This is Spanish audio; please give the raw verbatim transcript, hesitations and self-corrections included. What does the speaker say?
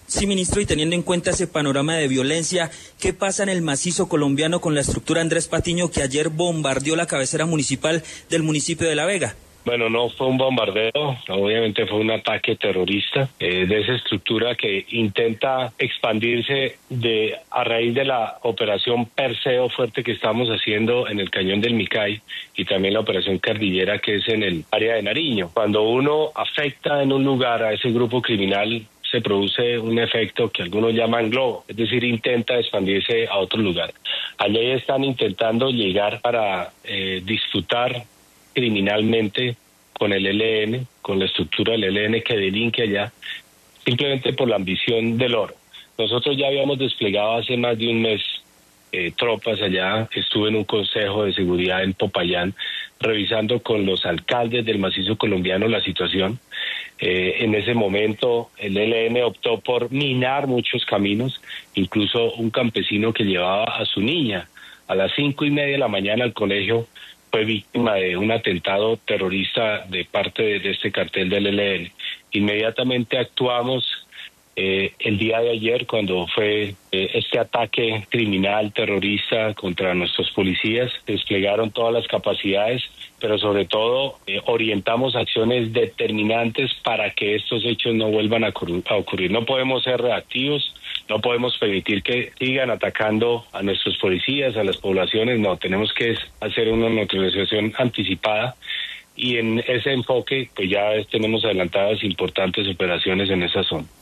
Sí, ministro, y teniendo en cuenta ese panorama de violencia, ¿qué pasa en el macizo colombiano con la estructura Andrés Patiño que ayer bombardeó la cabecera municipal del municipio de La Vega? Bueno, no fue un bombardeo, obviamente fue un ataque terrorista eh, de esa estructura que intenta expandirse de a raíz de la operación Perseo fuerte que estamos haciendo en el cañón del Micay y también la operación Cardillera que es en el área de Nariño. Cuando uno afecta en un lugar a ese grupo criminal, se produce un efecto que algunos llaman globo, es decir, intenta expandirse a otro lugar. Allí están intentando llegar para eh, disputar criminalmente con el E L N, con la estructura del E L N que delinque allá, simplemente por la ambición del oro. Nosotros ya habíamos desplegado hace más de un mes eh, tropas allá, estuve en un consejo de seguridad en Popayán, revisando con los alcaldes del macizo colombiano la situación. Eh, en ese momento el E L N optó por minar muchos caminos, incluso un campesino que llevaba a su niña a las cinco y media de la mañana al colegio, fue víctima de un atentado terrorista de parte de, de este cartel del E L N. Inmediatamente actuamos eh, el día de ayer cuando fue eh, este ataque criminal terrorista contra nuestros policías. Desplegaron todas las capacidades, pero sobre todo eh, orientamos acciones determinantes para que estos hechos no vuelvan a ocurrir, a ocurrir. No podemos ser reactivos. No podemos permitir que sigan atacando a nuestros policías, a las poblaciones. No, tenemos que hacer una neutralización anticipada y en ese enfoque pues ya tenemos adelantadas importantes operaciones en esa zona.